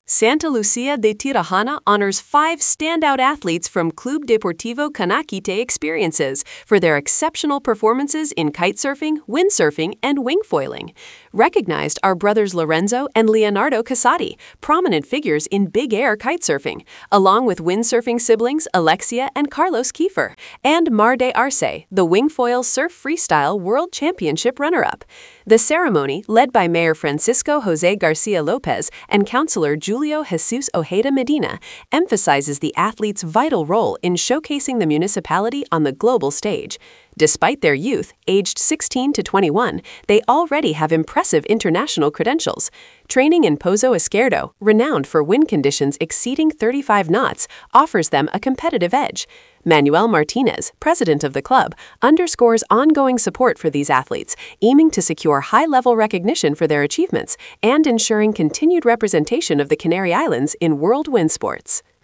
Santa Lucia de Tirajana honors 5 standout athletes from Club Deportivo Canaquite Experiences for their exceptional performances in kitesurfing, windsurfing, and wingfoiling. Recognized are brothers Lorenzo and Leonardo Casati, prominent figures in big air kitesurfing, along with windsurfing siblings Alexia and Carlos Kiefer, and Mar de Arce, the wingfoil surf freestyle world championship runner-up. The ceremony, led by Mayor Francisco Jose Garcia Lopez and Councilor Julio Jesus Ojeda Medina, emphasizes the athletes' vital role in showcasing the municipality on the global stage. Despite their youth, aged 16 to 21, they already have impressive international credentials. Training in Pozo Izquierdo, renowned for wind conditions exceeding 35 knots, offers them a competitive edge. Manuel Martinez, president of the club, underscores ongoing support for these athletes, aiming to secure high-level recognition for their achievements and ensuring continued representation of the Canary Islands in world wind sports.